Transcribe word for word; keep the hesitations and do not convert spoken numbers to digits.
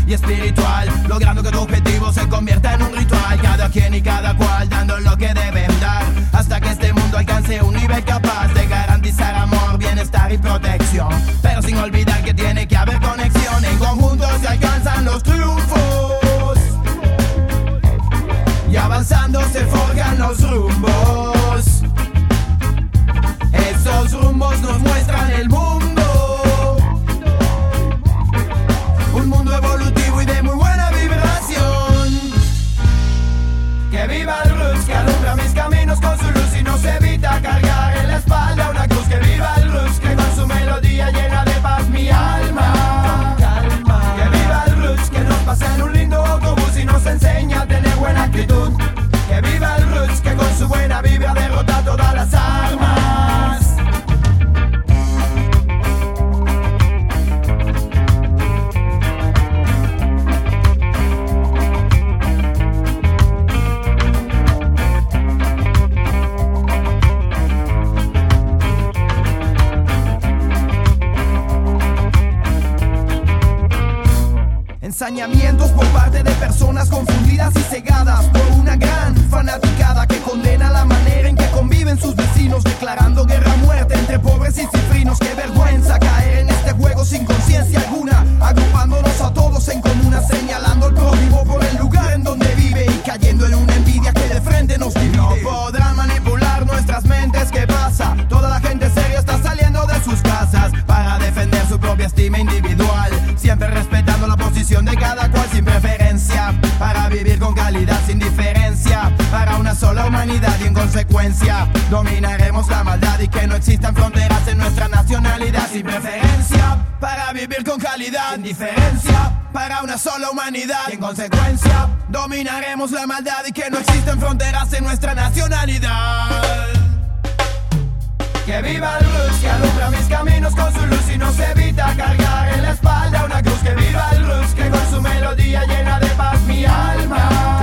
y espiritual, logrando que tu objetivo se convierta en un ritual. Cada quien y cada cual dando lo que deben dar, hasta que este mundo alcance un nivel capaz de garantizar amor, bienestar y protección, pero sin olvidar que tiene que haber conexión. En conjunto se alcanzan los triunfos y avanzando se forjan los rumbos. Esos rumbos nos muestran el mundo, un mundo evolutivo y de muy buena vibración. Que viva el roots, que alumbra mis caminos con su luz y nos evita cargar en la espalda una cruz. Que viva el roots, que con su melodía llena de paz mi alma. Que viva el roots, que nos pasa en un lindo autobús y nos enseña a tener buena actitud. Que viva el roots, que con su buena vibra derrota todas las armas. Ensañamientos por parte de personas confundidas y cegadas por una gran fanaticada que condena la manera en que conviven sus vecinos, declarando guerra a muerte entre pobres y cifrinos. Qué vergüenza caer en este juego sin conciencia alguna, agrupándonos a todos en comuna, señalando al prójimo por el lugar en donde vive y cayendo en una envidia que de frente nos divide. No podrán manipular nuestras mentes, ¿qué pasa? Toda la gente seria está saliendo de sus casas para defender su propia estima individual, siempre respetando la posición de cada cual sin preferencia, para vivir con calidad sin diferencia, para una sola humanidad y en consecuencia dominaremos la maldad y que no existan fronteras en nuestra nacionalidad. Sin preferencia, para vivir con calidad, sin diferencia, para una sola humanidad y en consecuencia dominaremos la maldad y que no existen fronteras en nuestra nacionalidad. Que viva el roots, que alumbra mis caminos con su luz y nos evita cargar en la espalda una cruz. Que viva el roots, que con su melodía llena de paz mi alma.